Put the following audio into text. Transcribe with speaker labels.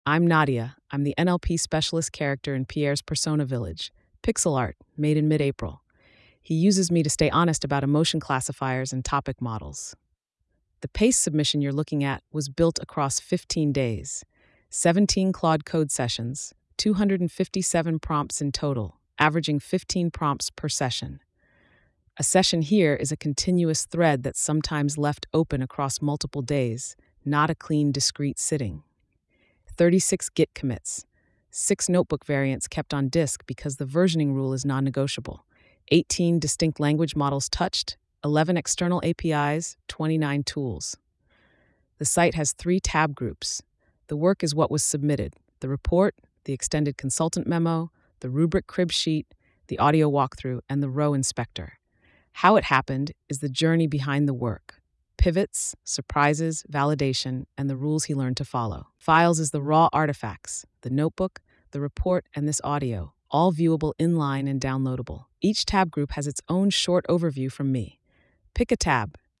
Speaker 1: I'm Nadia. I'm the NLP specialist character in Pierre's Persona Village, pixel art made in mid April. He uses me to stay honest about emotion classifiers and topic models. The PACE submission you're looking at was built across 15 days, 17 Claude Code sessions, 257 prompts in total, averaging 15 prompts per session. A session here is a continuous thread that's sometimes left open across multiple days, not a clean, discrete sitting. 36 Git commits, 6 notebook variants kept on disk because the versioning rule is non-negotiable, 18 distinct language models touched, 11 external APIs, 29 tools. The site has 3 tab groups. The work is what was submitted: the report, the extended consultant memo, the rubric crib sheet, the audio walkthrough, and the row inspector. How it happened is the journey behind the work: pivots, surprises, validation, and the rules he learned to follow. Files is the raw artifacts: the notebook, the report, and this audio, all viewable inline and downloadable. Each tab group has its own short overview from me. Pick a tab,